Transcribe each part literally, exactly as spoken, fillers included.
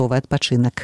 адпачынак.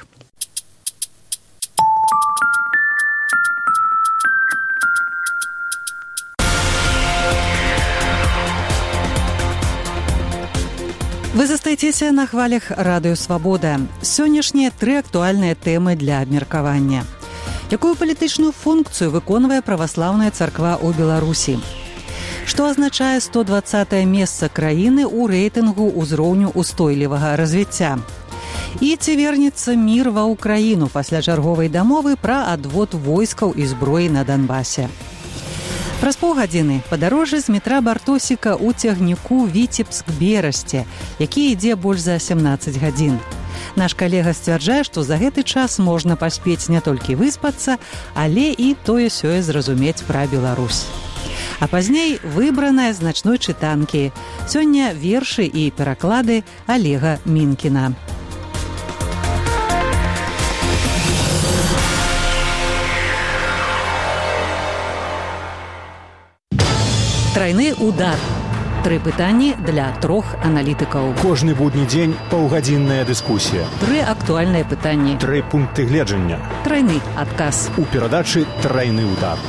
Вы застаецеся на хвалях радыё «Свабода». Сённяшнія тры актуальныя тэмы для абмеркавання. Якую палітычную функцыю выконвае праваслаўная царква ў Беларусі? Што азначае сто дваццатае месца краіны ў рэйтынгу ўзроўню устойлівага развіцця? І ці вернецца мір ва ўкраіну пасля чарговай дамовы пра адвод войскаў і зброі на Донбасе? Праз паўгадзіны падарожжа з метра Бартосіка ў цягніку Віцебск-Берасце, які ідзе больш за сямнаццаць гадзін. Наш калега сцвярджае, што за гэты час можна паспець не толькі выспацца, але і тое-сёе зразумець пра Беларусь. А пазней выбраная значной чытанкі. Сёння вершы і пераклады Олега Мінкіна. Трайны удар. Тры пытанні для трох аналітыкаў. Кожны будні дзень паўгадзінная дыскусія. Тры актуальныя пытанні. Тры пункты гледжання. Трайны адказ. У перадачы «Трайны удар».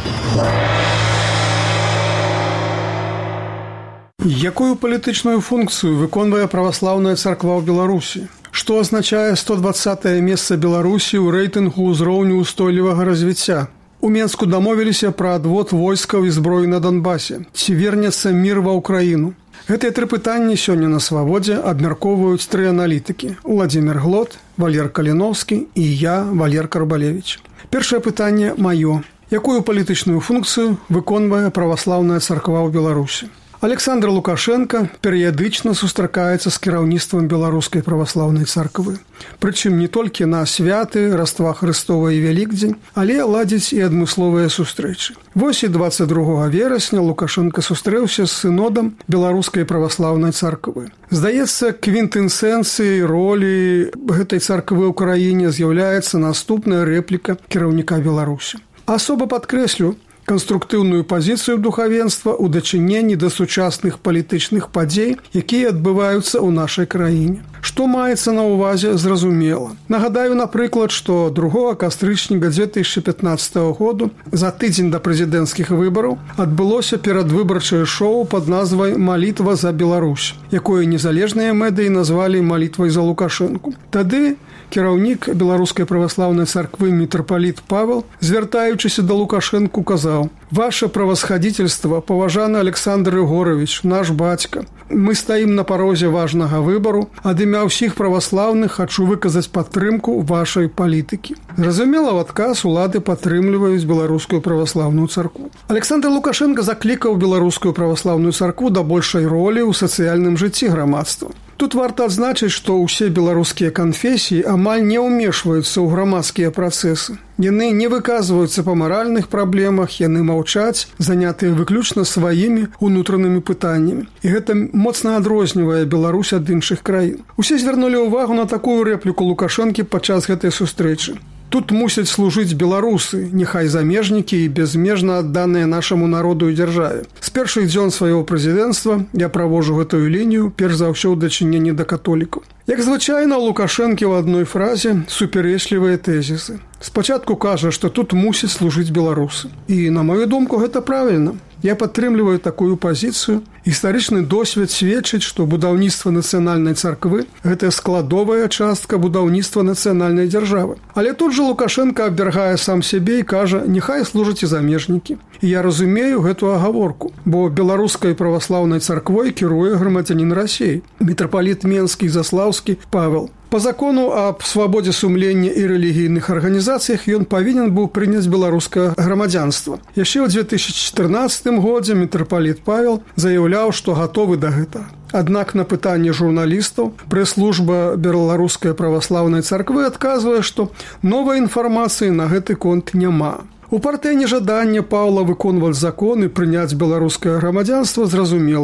Якую палітычную функцыю выконвае праваслаўная царква ў Беларусі? Што азначае сто дваццатае месца Беларусі ў рэйтынгу ўзроўню устойлівага развіцця? У Менску дамовіліся пра адвод войскаў і зброі на Донбасе. Ці вернецца мір ва ўкраіну? Гэтыя тры пытанні сёння на «Свабодзе» абмяркоўваюць тры аналітыкі: Владзімір Глот, Валер Каліноўскі і я, Валер Карбалевіч. Першае пытанне маё. Якую палітычную функцыю выконвае праваслаўная царква ў Беларусі? Александр Лукашенко перыядычна сустракаецца з кіраўніцтвам беларускай праваслаўнай царквы. Прычым не толькі на святы, Раства Хрыстова і Вялікдзень, але ладзіць і адмысловыя сустрэчы. Вось і дваццаць другога верасня Лукашенко сустрэўся з сынодам беларускай праваслаўнай царквы. Здаецца, квінтэсенцыяй ролі гэтай царквы ў краіне з'яўляецца наступная рэпліка кіраўніка Беларусі. Асоба падкрэслю канструктыўную пазіцыю духавенства ў дачыненні да сучасных палітычных падзей, якія адбываюцца ў нашай краіне. Што маецца на ўвазе, зразумела. Нагадаю, напрыклад, што другога кастрычніка дзве тысячы пятнаццатага году, за тыдзень да прэзідэнцкіх выбараў, адбылося перадвыбарчае шоу пад назвай «Малітва за Беларусь», якое незалежныя медыі назвалі «Малітвай за Лукашэнку». Тады кіраўнік беларускай праваслаўнай царквы мітрапаліт Павел, звяртаючыся да Лукашэнку, казаў: «Ваше правасхадзіцельства, паважаны Александр Егорович, наш бацька, мы стаім на парозе важнага выбару, ад імя ўсіх праваслаўных хачу выказаць падтрымку вашай палітыкі». Зразумела, ў адказ улады падтрымліваюць беларускую праваслаўную царкву. Александр Лукашенко заклікаў беларускую праваслаўную царкву да большай ролі ў сацыяльным жыцці грамадства. Тут варта адзначыць, што ўсе беларускія канфесіі амаль не ўмешваюцца ў грамадскія працэсы. Яны не выказваюцца па маральных праблемах, яны маўчаць, занятыя выключна сваімі унутранымі пытаннямі. І гэта моцна адрознівае Беларусь ад іншых краін. Усе звярнулі ўвагу на такую рэпліку Лукашэнкі падчас гэтай сустрэчы. Тут мусяць служыць беларусы, няхай замежнікі і безмежна адданыя нашаму народу і дзяржаве. З першых дзён свайго прэзідэнцтва я праводжу гэтую лінію, перш за ўсё ў дачыненні да католікаў. Як звычайна, у Лукашэнкі ў адной фразе супярэчлівыя тэзісы. Спачатку кажа, што тут мусяць служыць беларусы. І, на маю думку, гэта правільна. Я падтрымліваю такую пазіцыю. Гістарычны досвед сведчыць, што будаўніцтва нацыянальнай царквы – гэта складовая частка будаўніцтва нацыянальнай дзяржавы. Але тут жа Лукашенко абвяргае сам сябе і кажа: «Няхай служаць і замежнікі». І я разумею гэту агаворку, бо беларускай праваслаўнай царквой кіруе грамадзянін Расіі, мітрапаліт Менскі і Заслаўскі Павел. По закону аб свабодзе сумлення і рэлігійных арганізацыях ён павінен быў прыняць беларускае грамадзянства. Яшчэ ў дзве тысячы чатырнаццатым годзе мітрапаліт Павел заяўляў, што гатовы да гэтага. Аднак на пытанне журналістаў прэс-служба беларускай праваслаўнай царквы адказвае, што новай інфармацыі на гэты конт няма. У партыі нежаданне Паўла выконваць закон і прыняць беларускае грамадзянства зразумелае.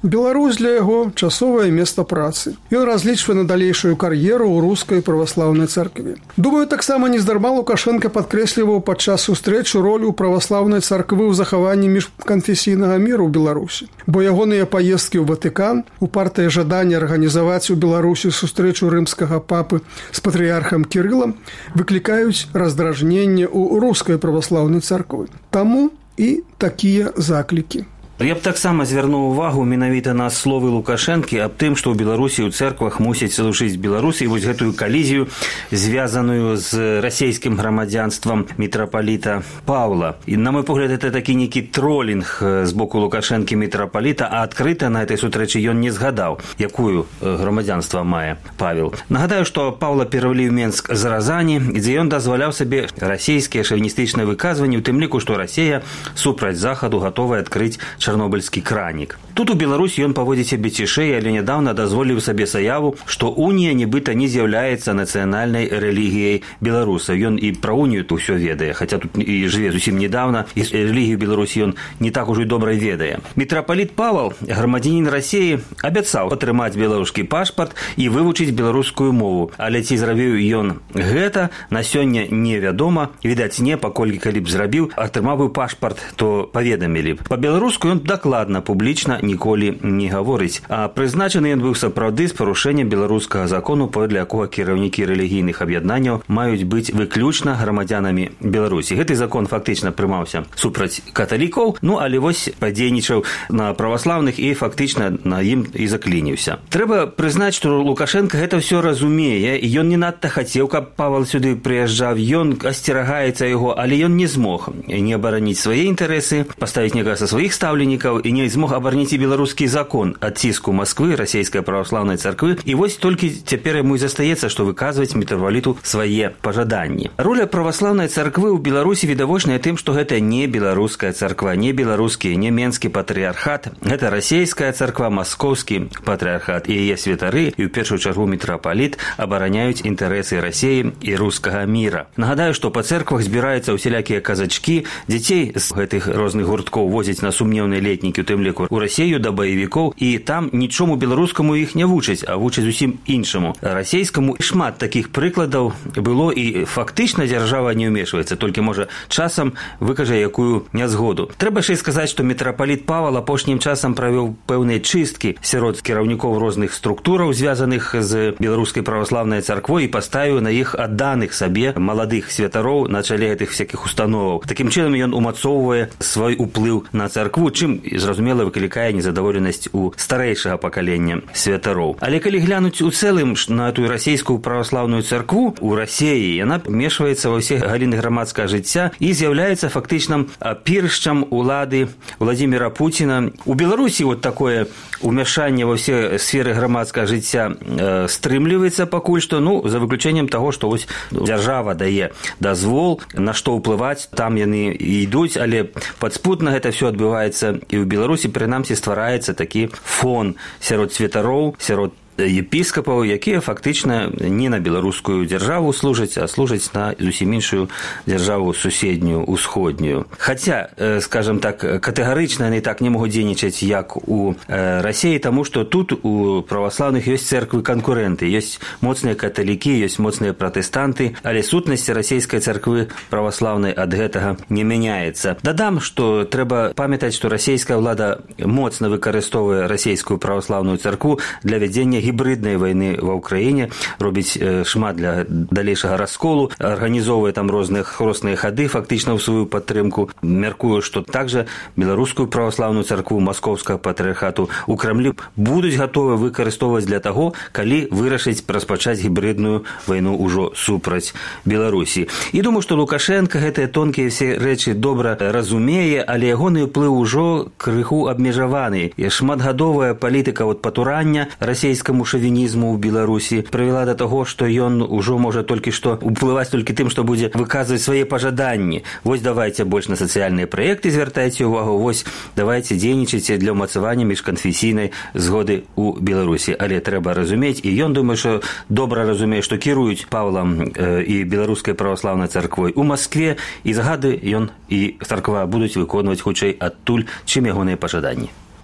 Беларусь для яго часовае месца працы. Ён разлічвае на далейшую кар'еру ў рускай праваслаўнай царкве. Думаю, таксама нездарма Лукашенко падкрэсліваў падчас сустрэчы ролю праваслаўнай царквы ў захаванні міжканфесійнага міру ў Беларусі. Бо ягоныя паездкі ў Ватыкан, упартае жаданне арганізаваць у Беларусі сустрэчу рымскага папы з патрыярхам Кірылам выклікаюць раздражненне ў рускай праваслаўнай царквы. Таму і такія заклікі. Я б таксама звярнуў увагу менавіта на словы Лукашэнкі аб тым, што ў Беларусі ў цэрквах мусяць служыць беларусы, і вось гэтую калізію, звязаную з расійскім грамадзянствам мітрапаліта Паўла. І, на мой погляд, это такі нейкі тролінг з боку Лукашэнкі мітрапаліта, а адкрыта на этой сустрэчы ён не згадаў, якую грамадзянства мае Павел. Нагадаю, што Паўла перавялі ў Менск з Разані, дзе ён дазваляў сабе расійскія шавіністычныя выказванні, у тым ліку, што Расія супраць захаду гатовая адкрыць чарнобыльскі кранік. Тут у Беларусі ён паводзіць сябе цішэй, але нядаўна дазволіў сабе заяву, што унія нібыта не з'яўляецца нацыянальнай рэлігіяй беларусаў. Ён і пра унію тут усё ведае, хаця тут і жыве зусім недаўна, і рэлігію Беларусі ён не так ужо і добра ведае. Мітрапаліт Павал, грамадзянін Расіі, абяцаў атрымаць беларускі пашпарт і вывучыць беларускую мову, але ці зрабіў ён гэта, на сёння невядома. Відаць, не, паколькі калі б зрабіў, атрымаў бы пашпарт, то паведамілі б. Па-беларуску ён дакладна, публічна ніколі не гаворыць. А прызначаны ён быў сапраўды з парушэннем беларускага закону, паводле якога кіраўнікі рэлігійных аб'яднанняў маюць быць выключна грамадзянамі Беларусі. Гэты закон фактычна прымаўся супраць каталікоў, ну але вось падзейнічаў на праваслаўных і фактычна на ім і заклініўся. Трэба прызнаць, што Лукашенко гэта ўсё разумее, і ён не надта хацеў, каб Павел сюды прыязджаў, ён асцерагаецца яго, але ён не змог не абараніць свае інтарэсы, паставіць некага са сваіх стаўленнікаў і не змог абараніць і беларускі закон ад ціску Масквы, расійскай праваслаўнай царквы, і вось толькі цяпер яму і застаецца, што выказваць мітрапаліту свае пажаданні. Роля праваслаўнай царквы ў Беларусі відавочная тым, што гэта не беларуская царква, не беларускі, не менскі патрыярхат, гэта расійская царква, маскоўскі патрыярхат, і яе святары, і ў першую чаргу мітрапаліт, абараняюць інтарэсы Расіі і рускага міра. Нагадаю, што па цэрквах збіраюцца ўсялякія казачкі, дзяцей з гэтых розных гурткоў возяць на сумнеўныя летнікі, у тым ліку у Расію да баевікоў, і там нічому беларускаму іх не вучаць, а вучаць зусім іншаму, расійскаму. Шмат такіх прыкладаў было, і фактычна дзяржава не ўмешваецца, толькі можа часам выкажа якую нязгоду. Трэба ще сказаць, што мітрапаліт Павал апошнім часам правёў пэўныя чысткі сярод кіраўнікоў розных структураў, звязаных з беларускай праваслаўнай царквой, і паставіў на іх адданых сабе маладых святароў на чале гэтых всякіх установаў. Такім чынам ён умацоўвае свой уплыў на царкву, чым, зразумела, выклікае незадаволенасць у старэйшага пакалення святароў. Але калі глянуць у цэлым на эту расійскую праваслаўную царкву, у Расіі яна вмешваецца ва ўсе галіны грамадскага жыцця і з'яўляецца фактычным піршчам улады Владзіміра Пуціна. У Беларусі вот такое умяшанне ва ўсе сферы грамадскага жыцця э, стрымліваецца пакуль што, ну, за выключэннем таго, што вось дзяржава дае дазвол, на што ўплываць, там яны ідуць, але падспутна гэта все адбываецца і ў Беларусі, прынамсі, ствараецца такі фон сярод святароў, сярод епіскапаў, якія фактычна не на беларускую дзяржаву служаць, а служаць на зусім іншую дзяржаву суседнюю, усходнюю. Хаця, скажем так, катэгарычна яны так не могуць дзейнічаць, як у Расіі, таму што тут у праваслаўных ёсць церквы канкурэнты, ёсць моцныя каталікі, ёсць моцныя пратэстанты, але сутнасць расійскай царквы праваслаўнай ад гэтага не мяняецца. Дадам, што трэба памятаць, што расійская ўлада моцна выкарыстоўвае расійскую праваслаўную царкву для вядзення гібриднай вайны ва ўкраіне, робіць э, шмат для далейшага расколу, арганізоўвае там розныя хросныя хады фактычна ў сваю падтрымку. Мяркую, што также беларускую праваслаўную царкву маскоўскага патрыярхату у Крамлі будуць гатовы выкарыстоўваць для таго, калі вырашыць распачаць гібридную вайну ўжо супраць Беларусі. І думаю, што Лукашенко гэтыя тонкія все рэчы добра разумее, але ягоны ўплыў ужо крыху абмежаваны. І шматгадовая палітыка от патурання расійскаму шавінізму ў Беларусі прывяла да таго, што ён ужо можа толькі што уплываць толькі тым, што будзе выказваць свае пажаданні. Вось давайце больш на сацыяльныя праекты звяртайце ўвагу, вось давайце дзейнічайце для ўмацавання міжканфесійнай згоды ў Беларусі. Але трэба разумець, і ён думае, што добра разумее, што кіруюць Павлам э, і беларускай праваслаўнай царквой у Маскве, і загады ён і царква будуць выконваць хутчэй адтуль, чым ягоныя пажаданні.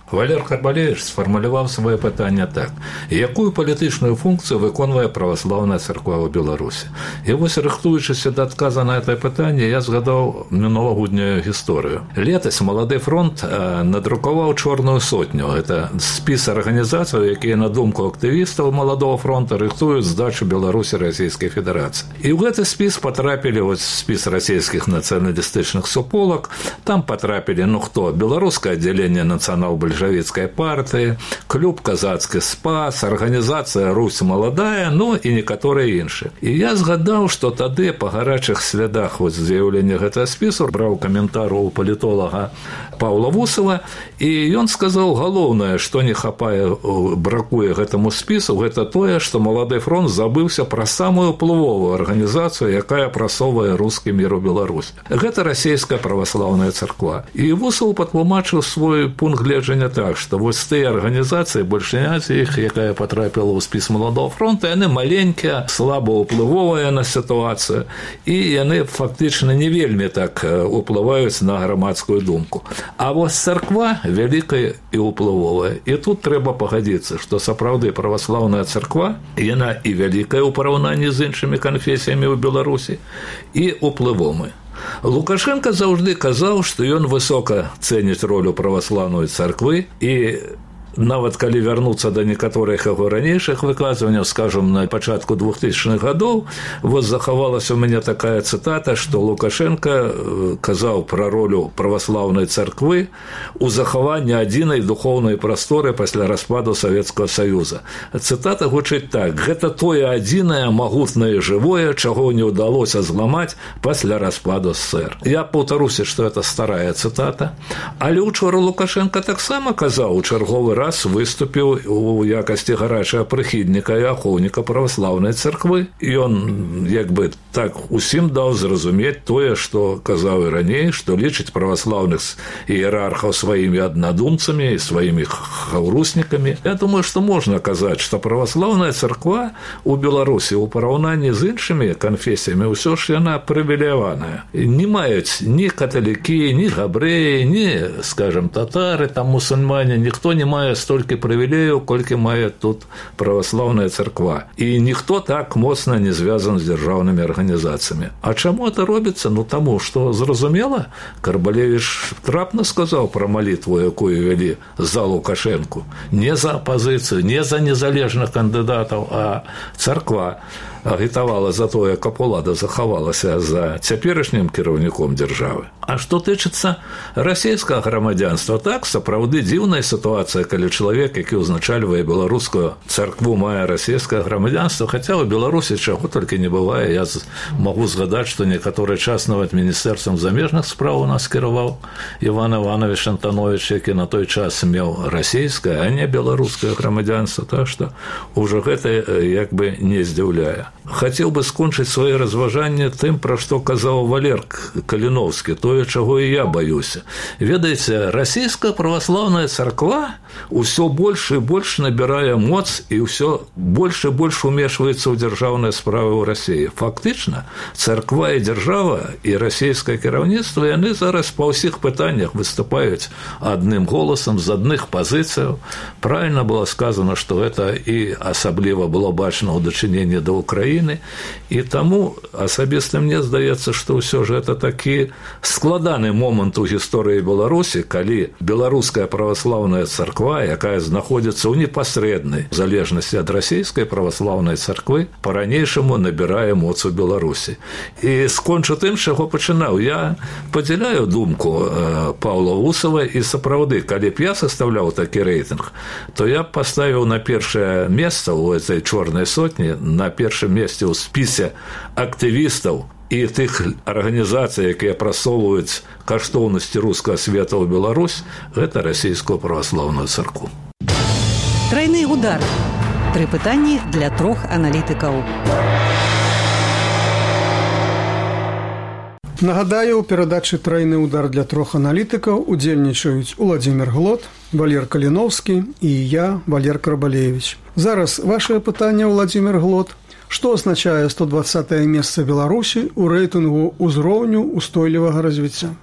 Валер Карбалевич сфармуляваў свае пытанне так: якую палітычную функцыю выконвае праваслаўная царква ў Беларусі? І вось, рыхтуючыся да адказа на гэтае пытанне, я згадаў мінулагоднюю гісторыю. Летась Малады фронт надрукаваў чорную сотню. Гэта спіс арганізацый, якія, на думку актывістаў Маладого фронта, рыхтуюць здачу Беларусі Расійскай Федэрацыі. І ў гэты спіс патрапілі вось спіс расійскіх нацыяналістычных суполак. Там патрапілі, ну хто? Беларускае аддзяленне нацыянал-бальшавіцкай партыі, клуб «Казацкі спас», арганізацыя «Русь маладая», ну і некаторыя іншыя. І я згадаў, што тады па гарачых слядах вось з'яўлення гэтага спісу браў каментар у палітолага Паўла Вусова, і ён сказаў галоўнае, што не хапае, бракуе гэтаму спісу, гэта тое, што Малады фронт забыўся пра самую ўплывовую арганізацыю, якая прасоўвае рускі мір у Беларусі. Гэта расійская праваслаўная царква. І Вусаў патлумачыў свой пункт гледжання так, што вось тыя арганізацыі, большая з іх, якая патрапіла ў спіс Маладого фронта, яны маленькія, слаба ўплывовыя на сітуацыю, і яны фактычна не вельмі так уплываюць на грамадскую думку. А вось царква вялікая і ўплывовая. І тут трэба пагадзіцца, што сапраўды праваслаўная царква, яна і вялікая ў параўнанні з іншымі канфесіямі ў Беларусі, і ўплывовая. Лукашенко заўжды казаў, што ён высока цэніць ролю праваслаўнай царквы, і нават калі вярнуцца да некаторых яго ранейшых выказванняў, скажам, на пачатку двухтысячных гадоў, вот захавалася ў мяне такая цытата, што Лукашенко казаў пра ролю праваслаўнай царквы у захаванні адзінай духоўнай прасторы пасля распаду Савецкага Саюза. Цытата гучыць так: гэта тое адзінае, магутнае, жывое, чаго не ўдалося зламаць пасля распаду СССР. Я паўтаруся, што гэта старая цытата, але учора Лукашенко таксама казаў у чарговы раз, выступіў у якасці гарачага прыхільніка і ахоўніка праваслаўнай царквы. Ён як бы так усім даў зразумець тое, што казаў і раней, што лічыць праваслаўных іерархаў сваімі аднадумцамі і сваімі хаўруснікамі. Я думаю, што можна казаць, што праваслаўная царква у Беларусі ў параўнанні з іншымі канфесіямі ўсё ж яна прывілеяваная. Не маюць ні каталікі, ні габрэі, ні, скажам, татары, там мусульмане, ніхто не мае столькі прывілеяў, колькі мае тут праваслаўная царква. І ніхто так моцна не звязан з дзяржаўнымі арганізацыямі. А чаму это робіцца? Ну, таму, што, зразумела, Карбалевич трапна сказаў пра малітву, якую вялі за Лукашэнку. Не за апазіцыю, не за незалежных кандыдатаў, а царква агітавала за тое, каб улада захавалася за цяперашнім кіраўніком дзяржавы. А што тычыцца расійскага грамадзянства, так, сапраўды дзіўная сітуацыя, калі чалавек, які ўзначальвае беларускую царкву, мае расійскае грамадзянства, хаця ў Беларусі чаго толькі не бывае. Я магу згадаць, што некаторы час нават міністэрствам замежных спраў у нас кіраваў Іван Іванович Антанович, які на той час меў расійскае, а не беларускае грамадзянства, так што ўжо гэта як бы не здзіўляе. Хацеў бы скончыць свае разважанні тым, пра што казаў Валер Каліноўскі, тое, чаго і я баюся. Ведаеце, расійская праваслаўная царква ўсё больш і больш набірае моц і ўсё больш і больш умешваецца ў дзяржаўныя справы ў Расіі. Фактычна, царква і дзяржава і расійскае кіраўніцтва, яны зараз па ўсіх пытаннях выступаюць адным голасам, з адных пазіцыяў. Правільна было сказано, што гэта і асабліва было бачна ў дачыненні да Украіны. І таму асабіста мне здаецца, што ўсё ж гэта такі складаны момант у гісторыі Беларусі, калі беларуская праваслаўная царква, якая знаходзіцца ў непасрэднай залежнасці ад расійскай праваслаўнай царквы, па-ранейшаму набірае моц у Беларусі. І скончу тым, чаго пачынаў. Я падзяляю думку Паўла Вусава, і сапраўды, калі б я састаўляў такі рэйтынг, то я б паставіў на першае месца ў этой чорнай сотні, на першым месцы ў спісе актывістаў і тых арганізацый, якія прасоўваюць каштоўнасці рускага света ў Беларусь, гэта расійскую праваслаўную царкву. Трайны удар. Тры пытанні для трох аналітыкаў. Нагадаю, у перадачы «Трайны удар» для трох аналітыкаў удзельнічаюць Уладзімір Глот, Валер Каліноўскі і я, Валер Карбалевич. Зараз вашае пытанне, Уладзімір Глот. Што азначае сто дваццатае месца Беларусі ў рэйтынгу ўзроўню устойлівага развіцця?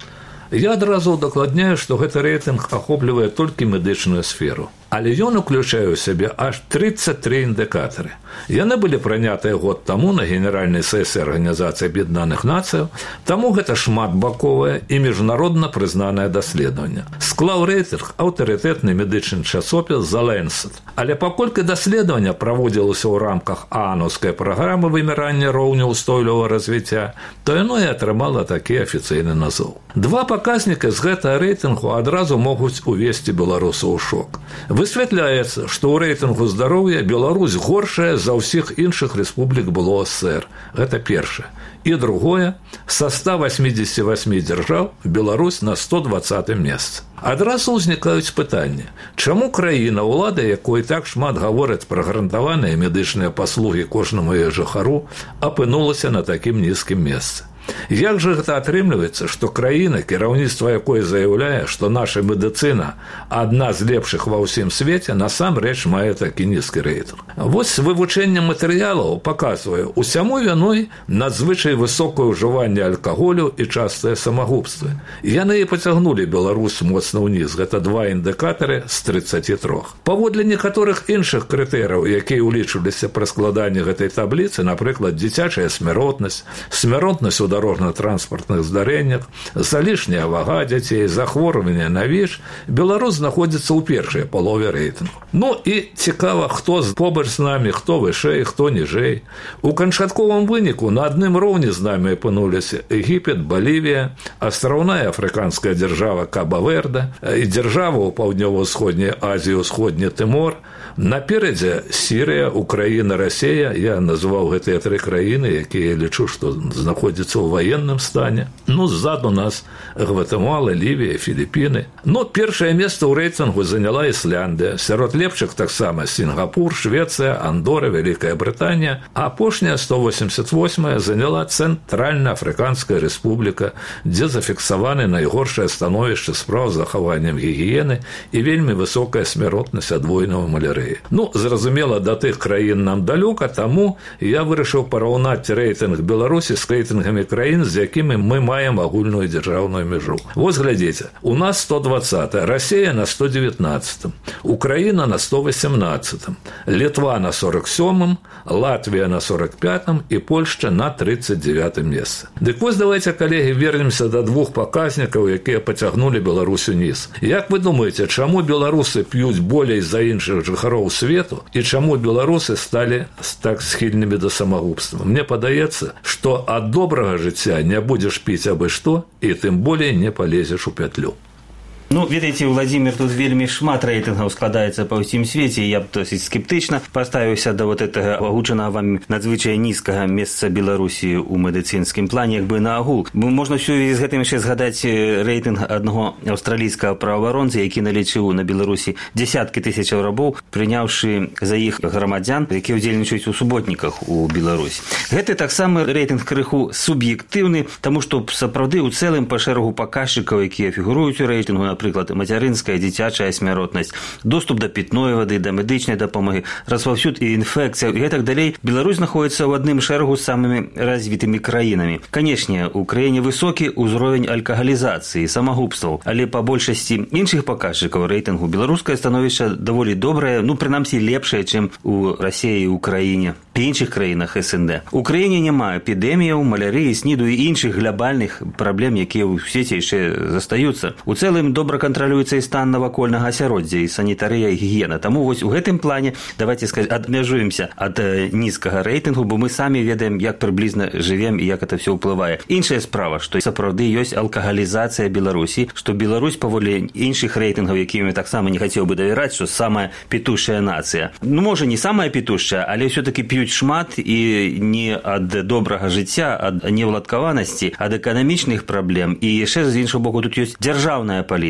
Я адразу удакладняю, што гэты рэйтынг ахоплівае толькі медычную сферу. Але ён уключае ў сябе аж тридцать три індыкатары. Яны былі прынятыя год таму на генеральнай сесіі Арганізацыі Аб'яднаных Нацыяў, таму гэта шматбаковае і міжнародна прызнанае даследаванне. Склаў рэйтынг аўтарытэтны медычны часопіс «The Lancet». Але паколькі даследаванне праводзілася ў рамках ААНаўскай праграмы вымірання роўня ўстойлівага развіцця, то яно і атрымала такі афіцыйны назоў. Два паказнікі з гэтага рэйтынгу адразу могуць увесці беларусаў у шок. Высвятляецца, што ў рэйтынгу здароўя Беларусь горшая за ўсіх іншых рэспублік было СССР. Гэта першае. І другое, са ста восьмидесяти восьми дзяржаў Беларусь на сто двадцатым месцы. Адразу ўзнікаюць пытанні, чаму краіна, улада якой так шмат гавораць пра гарантаваныя медычныя паслугі кожнаму яе жыхару, апынулася на такім нізкім месцы. Як жа гэта атрымліваецца, што краіна, кіраўніцтва якой заяўляе, што наша медыцына адна з лепшых ва ўсім свеце, насамрэч мае такі нізкі рэйтынг. Вось вывучэнне матэрыялаў паказвае, усяму віной надзвычай высокае ўжыванне алкаголю і частыя самагубствы. Яны і пацягнулі Беларусь моцна ўніз, гэта два індыкатары з тридцати трох. Паводле некаторых іншых крытэрыяў, якія ўлічваліся пры складанні гэтай табліцы, напрыклад, дзіцячая смяротнасць, смяротнасць у дорожна-транспартных здарэннях, залішняя вага дзяцей, захворванне на ВІЧ, Беларусь знаходзіцца ў першай палове рэйтынгу. Ну і цікава, хто побач з намі, хто вышэй, хто ніжэй. У канчатковым выніку на адным роўні з намі апынуліся Егіпет, Балівія, астраўная афрыканская дзяржава Каба-Верде і дзяржава ў паўднёва-ўсходняй Азіі, ўсходні Тымор. Наперадзе Сірыя, Украіна, Расія. Я назваў гэтыя тры краіны, якія лічу, што знаходзяцца ў ваенным стане. Ну, ззаду нас Гватэмала, Лівія, Філіпіны. Ну, першае месца ў рэйтынгу заняла Ісляндыя. Сярод лепшых таксама Сінгапур, Швецыя, Андора, Вялікая Брытанія. А апошняя, сто восемьдесят восьмая, заняла Цэнтральна-Афрыканская рэспубліка, дзе зафіксаваны найгоршае становішча справ з захаваннем гігіены і вельмі высокая смяротнасць ад двойнага малярыі. Ну, зразумела, да тых краін нам далёка, таму я вырашыў параўнаць рэйтынг Беларусі з рэйтынгамі краін, з якімі мы маем агульную дзяржаўную мяжу. Вось глядзіце, у нас сто двадцатая, Расія на сто девятнадцатым, Украіна на сто восемнадцатым, Літва на сорок сёмым, Латвія на сорок пятым і Польшча на тридцать девятым месцы. Дык вось давайте, калегі, вернемся да двух паказнікаў, якія пацягнулі Беларусь уніз. Як вы думаеце, чаму беларусы п'юць болей за іншых жыхароў свету і чаму беларусы сталі так схільнымі да самагубства? Мне падаецца, што ад добрага жыцця не будзеш піць абы што і тым болей не палезеш у пятлю. Ну, ведаеце, Владзімір, тут вельмі шмат рэйтынгаў складаецца па ўсім свеце, і я б досыць скептычна паставіўся да вот гэтага агучанага вам надзвычай нізкага месца Беларусі ў медыцынскім плане, як бы на агул. Можна ўсё з гэтым яшчэ згадаць рэйтынг аднаго аўстралійскага праваабаронцы, які налічыў на Беларусі дзясяткі тысячаў рабоў, прыняўшы за іх грамадзян, якія ўдзельнічаюць у суботніках у Беларусі. Гэты таксама рэйтынг крыху суб'ектыўны, таму што сапраўды ў цэлым па шэрагу паказчыкаў, якія фігуруюць у рэйтынгу, напрыклад, мацярынская, дзіцячая смяротнасць, доступ да пітной вады, да медычнай дапамогі, распаўсюд і інфекцыя і гэтак далей, Беларусь знаходіцца ў адным шэрагу з самымі развітымі краінамі. Канешне, у краіне высокі ўзровень алкагалізацыі, самагубстваў, але па большасці іншых паказчыкаў рэйтынгу беларускае становішча даволі добрае, ну, прынамсі, лепшае, чым у Расіі і Украіне і іншых краінах эс эн дэ. У краіне няма эпідэміяў, малярыі, сніду і іншых глобальных праблем, якія ў свеце яшчэ застаюцца. У цэлым добра кантралюецца і стан навакольнага асяроддзя, і санітарыя, і гігіена. Таму вось у гэтым плане, давайте сказаць, адмяжуемся ад нізкага рэйтынгу, бо мы самі ведаем, як прыблізна жывем і як это все ўплывае. Іншая справа, што сапраўды ёсць алкагалізацыя Беларусі, што Беларусь паводле іншых рэйтынгаў, якімі таксама не хацеў бы давяраць, што самая пітушая нацыя. Ну, можа, не самая пітушая, але ўсё-таки п'юць шмат і не ад добрага жыцця, ад невладкаванасці, ад эканамічных праблем. І яшчэ з іншого боку тут ёсць дзяржаўная палітыка.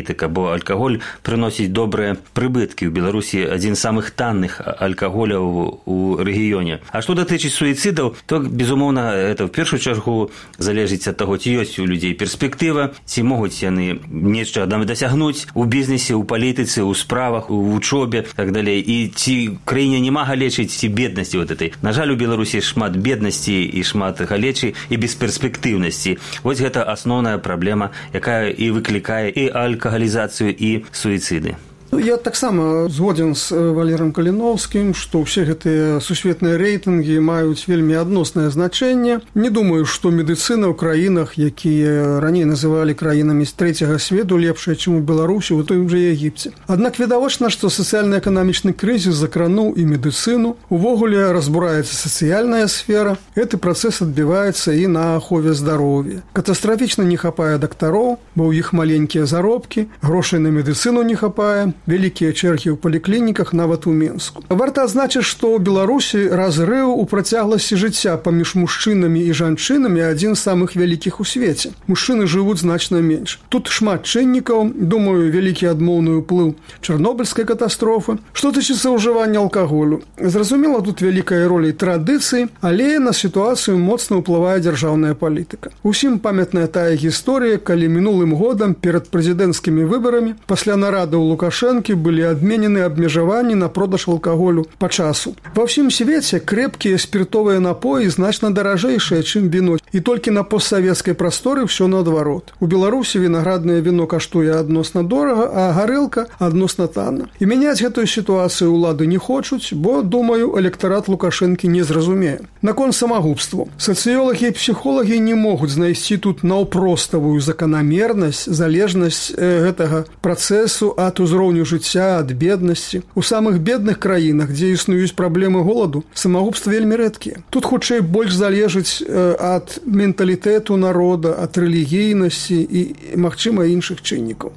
палітыка, бо алкаголь прыносіць добрыя прыбыткі. У Беларусі адзін з самых танных алкаголяў у рэгіёне. А што датычыць суіцыдаў, то, безумоўна, это в першую чаргу залежыць ад таго, ці ёсць у людзей перспектыва, ці могуць яны нечага дасягнуць у бізнесе, у палітыцы, у справах, у вучобе, так далей. І ці краіне няма галечыць, ці беднасці вот этой. На жаль, у Беларусі шмат беднасці і шмат галечы і бесперспектыўнасці. Вось гэта асноўная праблема, якая і выклікае і алкагалізацыю, і суіцыды. Я таксама згоден з Валером Каліновскім, што ўсе гэтыя сусветныя рэйтынгі маюць вельмі адноснае значэнне. Не думаю, што медыцына ў краінах, якія раней называлі краінамі з трэцяга свету, лепшая, чым у Беларусі, у той жа Егіпце. Аднак відавочна, што сацыяльна-эканамічны крызіс закрануў і медыцыну. Увогуле разбураецца сацыяльная сфера. Гэты працэс адбіваецца і на ахове здароўя. Катастрафічна не хапае дактароў, бо ў іх маленькія заробкі, грошай на медыцыну не хапае, вялікія чэргі ў паліклініках, нават у Менску. Варта адзначыць, што ў Беларусі разрыў у працягласці жыцця паміж мужчынамі і жанчынамі адзін з самых вялікіх у свеце. Мужчыны жывуць значна менш. Тут шмат чыннікаў, думаю, вялікі адмоўны ўплыў чарнобыльскай катастрофы. Што тычыцца ўжывання алкаголю? Зразумела, тут вялікая роля і традыцыі, але на сітуацыю моцна ўплывае дзяржаўная палітыка. Усім памятная тая гісторыя, калі мінулым годам перад прэзідэнцкімі выбарамі пасля нарада ў Лукашэнка былі адменены абмежаванні на продаж алкаголю па часу. Ва ўсім свеце крэпкія спіртовыя напоі значна даражэйшыя, чым віно. І толькі на постсавецкай прасторы ўсё наадварот. У Беларусі вінаграднае віно каштуе адносна дорага, а гарэлка адносна танна. І мяняць гэтую сітуацыю ўлады не хочуць, бо, думаю, электарат Лукашэнкі не зразумее. Наконт самагубству. Сацыёлагі і псіхолагі не могуць знайсці тут наўпроставую заканамернасць, залежнасць гэтага працэсу ад узроўню жыцця, ад беднасці. У самых бедных краінах, дзе існуюць праблемы голаду, самагубства вельмі рэдкія. Тут хутчэй больш залежыць ад менталітэту народа, ад рэлігійнасці і, магчыма, іншых чыннікаў.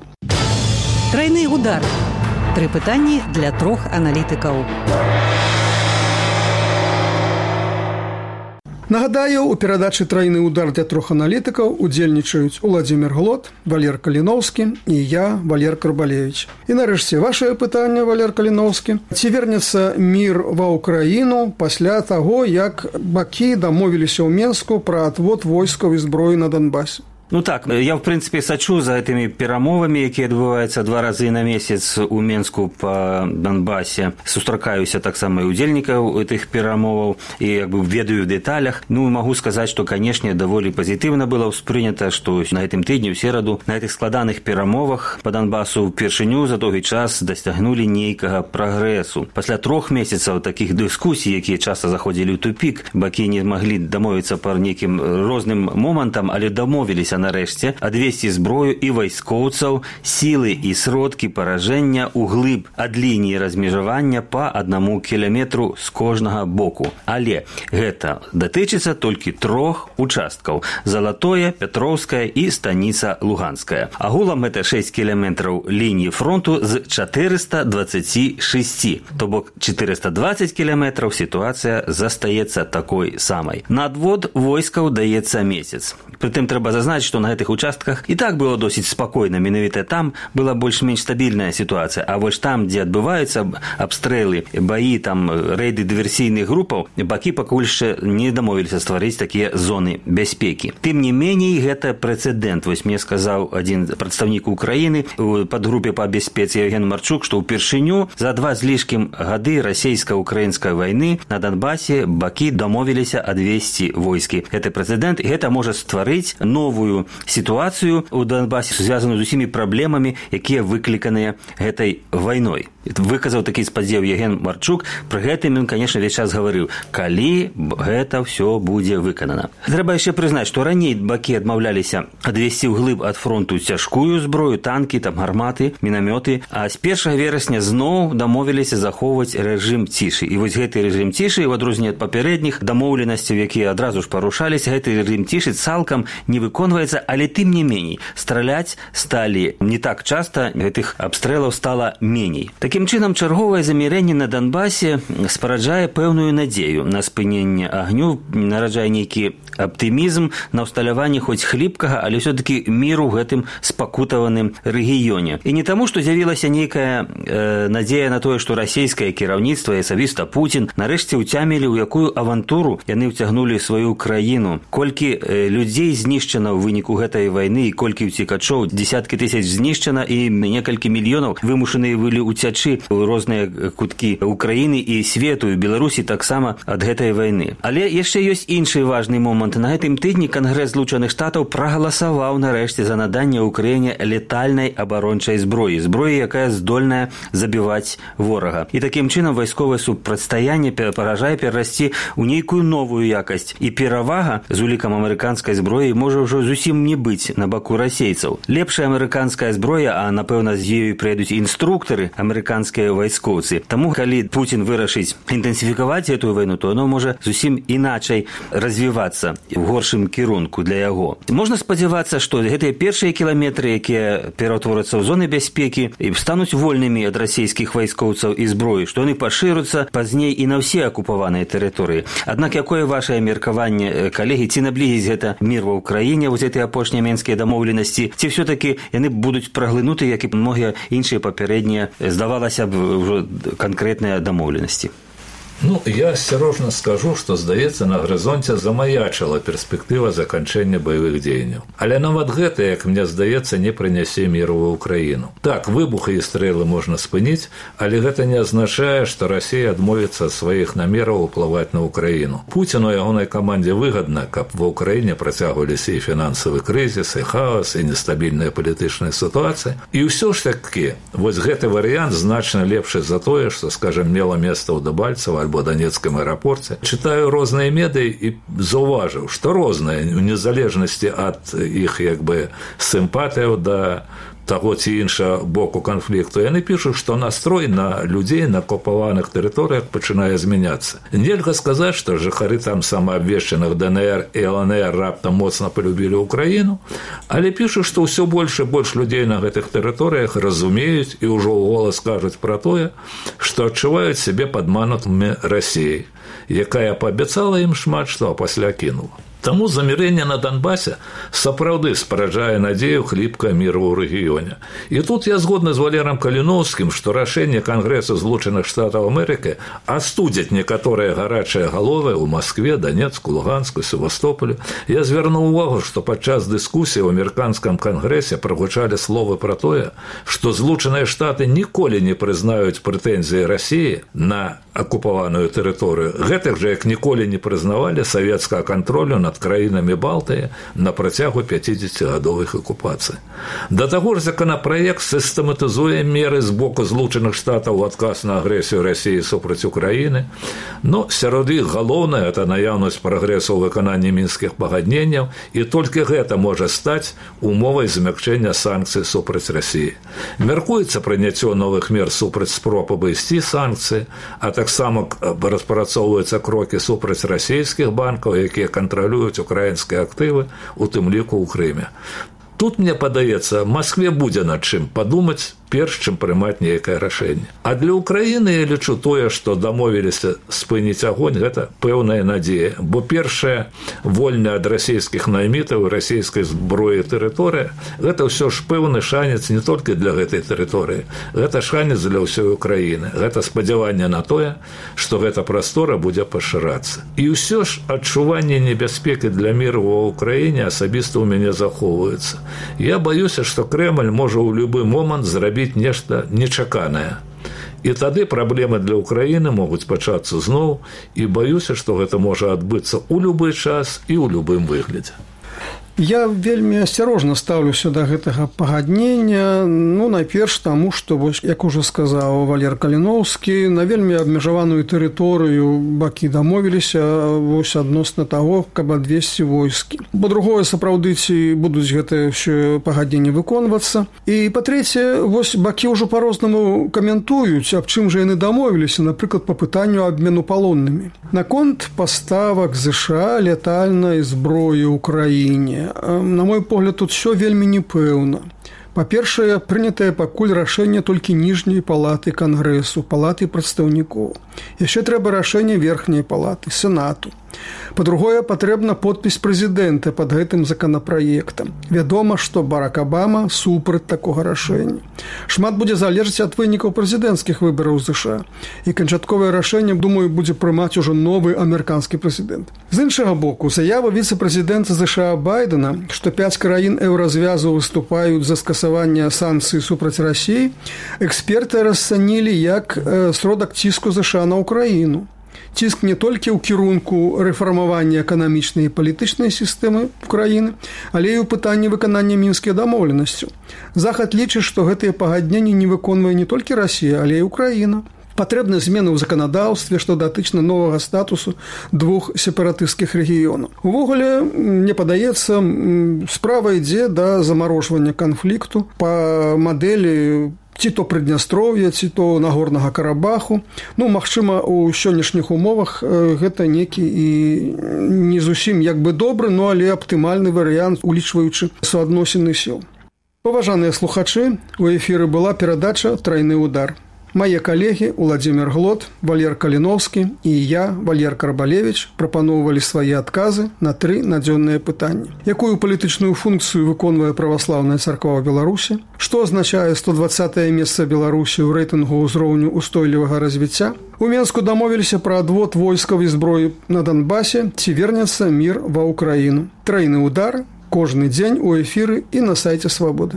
Трайны удар. Тры пытанні для трох аналітыкаў. Нагадаю, у перадачы «Трайны удар» для трох аналітыкаў удзельнічаюць Уладзімір Глот, Валер Каліновскі і я, Валер Карбалевіч. І нарэшце, вашае пытанне, Валер Каліновскі. Ці вернецца мір ва ўкраіну пасля таго, як бакі дамовіліся ў Менску пра адвод войскаў і зброі на Донбасе? Ну так, я, в принципе, сачу за этими перамовами, якія адбываюцца два разы на месяц у Менску по Донбасе. Сустракаюся таксама і удзельнікаў этих перамоваў і як бы ведаю в деталях. Ну, могу сказаць, што, канешне, даволі пазітыўна было ўспрынята, што на гэтым тыдні ў сераду на этих складаных перамовах по Донбасу ўпершыню за доўгі час дасягнулі нейкага прагрэсу. Пасля трох месяцаў такіх дыскусій, якія часта заходзілі ў тупік, бакі не маглі дамовіцца па нейкім розным момантам, але дамовіліся нарэшце адвесці зброю і вайскоўцаў, сілы і сродкі паражэння ў глыб ад лініі размежавання па аднаму кіламетру з кожнага боку. Але гэта датычыцца толькі трох участкаў – Залатое, Пятроўская і станіца Луганская. Агулам гэта шэсць кіламетраў лініі фронту з чатырыста дваццаць шэсць. То бок чатырыста дваццаць кіламетраў сітуацыя застаецца такой самай. На адвод войскаў даецца месяц. Прытым трэба зазначыць, што на гэтых участках і так было досыць спакойна, менавіта там была больш-менш стабільная сітуацыя, а вось там, дзе адбываюцца абстрэлы, баі, там рэйды дыверсійных групаў, бакі пакуль яшчэ не дамовіліся стварыць такія зоны бяспекі. Тым не меней, гэта прэцэдэнт. Вось мне сказаў адзін прадстаўнік Украіны у падгрупе па бяспецы Евген Марчук, што ўпершыню за два з лішкім гады расійска-украінскай вайны на Донбасе бакі дамовіліся адвесці войскі. Гэта прэцэдэнт, і гэта можа стварыць новую сітуацыю ў Донбасе, звязаную з усімі праблемамі, якія выкліканыя гэтай вайной. Выказаў такі спадзеў Евген Марчук, пры гэтым ён, конечно, весь час гаварыў, калі гэта ўсё будзе выканана. Трэба яшчэ прызнаць, што раней бакі адмаўляліся адвесці ўглыб ад фронту цяжкую зброю, танкі, там гарматы, мінамёты, а з першага верасня зноў дамовіліся захоўваць рэжым цішы. І вось гэты рэжым цішы, у адрозненне ад папярэдніх дамоўленасцяў, якія адразу ж парушаліся, гэты рэжым цішы цалкам не выконваецца, але тым не меней. Страляць сталі не так часта, гэтых абстрэлаў стала меней. Такім чынам, чарговае замірэнне на Донбасе спараджае пэўную надзею на спыненне агню, нараджае нейкі аптымізм на ўсталяванне хоць хліпкага, але ўсё-такі міру ў гэтым спакутаваным рэгіёне. І не таму, што з'явілася нейкая э, надзея на тое, што расійскае кіраўніцтва і асабіста Пуцін нарэшце ўцямілі, ў якую авантуру яны ўцягнулі сваю краіну. Колькі э, людзей знішчана ў выніку гэтай вайны і колькі ўцекачоў, дзесяткі тысяч знішчана і некалькі мільёнаў вымушаныя былі ўцячы ў розныя куткі Украіны і свету, і Беларусі таксама ад гэтай вайны. Але яшчэ ёсць іншы важны момант. На гэтым тыдні Кангрэс Злучаных Штатаў прагаласаваў нарэшце за наданне ўкраіне летальнай абарончай зброі, зброі, якая здольная забіваць ворага. І такім чынам вайсковае супрацьстаянне паражае перарасці ў нейкую новую якасць. І перавага з улікам амерыканскай зброі можа ўжо зусім не быць на баку расейцаў. Лепшая амерыканская зброя, а напэўна з ёю прыйдуць інструктары, амерыканскія вайскоўцы. Таму, калі Пуцін вырашыць інтэнсіфікаваць гэтую вайну, то оно можа зусім іначай развівацца в горшым кірунку для яго. Можна спадзявацца, што гэтыя першыя кіламетры, якія пераўтворацца ў зоны бяспекі, і стануць вольнымі ад расійскіх вайскоўцаў і зброі, што яны пашыруцца пазней і на ўсе акупаваныя тэрыторыі. Аднак якое вашае меркаванне, калегі, ці наблізіць гэта мір ва ўкраіне, вось гэтыя апошнія менскія дамоўленасці, ці ўсё-такі яны будуць праглынуты, як і многія іншыя папярэднія, здавалася б, ўжо канкрэтныя дамоўленасці? Ну, я асцярожна скажу, што, здаецца, на гарызонце замаячыла перспектыва заканчэння баявых дзеянняў. Але нават гэта, як мне здаецца, не прынясе міру ва ўкраіну. Так, выбухы і стрэлы можна спыніць, але гэта не азначае, што Расія адмовіцца ад сваіх намераў уплываць на ўкраіну. Пуціну і ягонай камандзе выгадна, каб ва ўкраіне працягваліся і фінансавы крызіс, і хаос, і нестабільная палітычная сітуацыя. І ўсё ж такі, вось гэты варыянт значна лепшы за тое, што, скажем, мела месца ў Дэбальцева альбо Донецкім аэрапорце. Чытаю розныя медыі і заўважыў, што розныя, у незалежнасці ад іх як бы сімпатыяў да таго ці іншага боку канфлікту. Яны пішуць, што настрой на людзей на акупаваных тэрыторыях пачынае змяняцца. Нельга сказаць, што жыхары там самаабвешчаных ДНР і ЛНР раптам моцна полюбілі Украіну, але пішуць, што ўсё больш і больш людзей на гэтых тэрыторыях разумеюць і ўжо ўголас кажуць пра тое, што адчуваюць сябе падманутымі Расіяй, якая паабяцала ім шмат што, а пасля кінула. Таму замірэнне на Донбасе сапраўды спараджае надзею хліпкага міру ў рэгіёне. І тут я згодны з Валерам Каліноўскім, што рашэнне Кангрэсу Злучаных Штатаў Амерыкі астудзіць некаторыя гарачыя галовы ў Маскве, Донецку, Луганску, Севастополю. Я звярнуў увагу, што падчас дыскусіі ў амерыканскім кангрэсе прагучалі словы пра тое, што Злучаныя Штаты ніколі не прызнаюць прэтэнзіі Расіі на акупаваную тэрыторыю. Гэтых жа, як ніколі не прызнавалі савецкага кантролю над краінамі Балтыі на працягу пяцідзесяцігадовых акупацый. Да таго ж законапраект сістэматызуе меры з боку Злучаных Штатаў у адказ на агрэсію Расіі супраць Украіны, но сярод іх галоўнае – гэта наяўнасць прагрэсу ў выкананні мінскіх пагадненняў, і толькі гэта можа стаць умовай змякчэння санкцый супраць Расіі. Мяркуецца прыняццё новых мер супраць спроб абысці санкцыі, а таксама распрацоўваюцца крокі супраць расійскіх банкаў, якія кантралююць украінскія актывы, у тым ліку ў Крыме. Тут, мне падаецца, Маскве будзе над чым падумаць, перш чым прымаць нейкае рашэнне. А для Украіны я лічу тое, што дамовіліся спыніць агонь, гэта пэўная надзея. Бо першая вольная ад расійскіх наймітаў і расійскай зброі тэрыторыя, гэта ўсё ж пэўны шанец не толькі для гэтай тэрыторыі, гэта шанец для ўсёй Украіны. Гэта спадзяванне на тое, што гэта прастора будзе пашырацца. І ўсё ж адчуванне небяспекі для міру ва ўкраіне асабіста ў мяне захоўваецца. Я баюся, што Крэмль можа ў любы момант зрабіць нешта нечаканае. І тады праблемы для Украіны могуць пачацца зноў, і баюся, што гэта можа адбыцца ў любы час і ў любым выглядзе. Я вельмі асцярожна стаўлюся да гэтага пагаднення, ну, найперш таму, што, вось, як ужо сказаў Валер Каліноўскі, на вельмі абмежаваную тэрыторыю бакі дамовіліся вось адносна таго, каб адвесці войскі. Па-другое, сапраўды, ці будуць гэтае ўсё пагадненне выконвацца. І, па-трэцяе, вось бакі ўжо па-рознаму каментуюць, аб чым жа яны дамовіліся, напрыклад, па пытанню абмену палоннымі. Наконт паставак ЗША летальнай зброі ў краіне. На мой погляд, тут все вельмі непэўна. Па-першае, прынятае пакуль рашэнне толькі ніжняй палаты Кангрэсу, палаты прадстаўнікоў. Яшчэ трэба рашэнне верхняй палаты, Сенату. Па-другое, патрэбна подпіс прэзідэнта пад гэтым законапраектам. Вядома, што Барак Абама супраць такога рашэння. Шмат будзе залежаць ад вынікаў прэзідэнцкіх выбараў ЗША. І канчатковае рашэнне, думаю, будзе прымаць ужо новы амерыканскі прэзідэнт. З іншага боку, заява віцэ-прэзідэнта ЗША Байдена, што пяць краін еўразвязу выступаюць за скасаванне санкцый супраць Расіі, эксперты расцанілі як сродак ціску ЗША на Украіну. Ціск не толькі ў кірунку рэфармавання эканамічнай і палітычнай сістэмы краіны, але і ў пытанні выканання мінскіх дамоўленасцяў. Захад лічыць, што гэтыя пагадненні не выконвае не толькі Расія, але і Украіна. Патрэбны змены ў заканадаўстве, што датычна новага статусу двух сепаратысцкіх рэгіёнаў. Увогуле, мне падаецца, справа ідзе да замарожвання канфлікту па мадэлі ці то Прыднястроўя, ці то Нагорнага Карабаху. Ну, магчыма, у сённяшніх умовах гэта некі і не зусім як бы добры, ну, але аптымальны варыянт, улічваючы суадносіны сіл. Паважаныя слухачы, у эфіры была перадача «Трайны удар». Мае калегі Уладзімір Глот, Валер Каліновскі і я, Валер Карбалевіч, прапаноўвалі свае адказы на тры надзённыя пытанні. Якую палітычную функцыю выконвае праваслаўная царква ў Беларусі? Што азначае сто дваццатае месца Беларусі ў рэйтынгу ўзроўню устойлівага развіцця? У Менску дамовіліся пра адвод войскаў і зброі на Донбасе, ці вернецца мір ва Ўкраіну. Трайны удар кожны дзень у эфіры і на сайце Свабоды.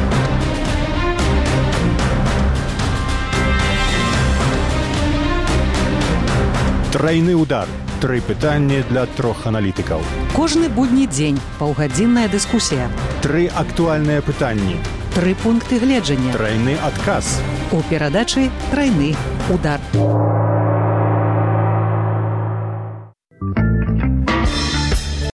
Трайны удар. Тры пытанні для трох аналітыкаў. Кожны будні дзень паўгадзінная дыскусія. Тры актуальныя пытанні. Тры пункты гледжання. Трайны адказ. У перадачы «Трайны удар».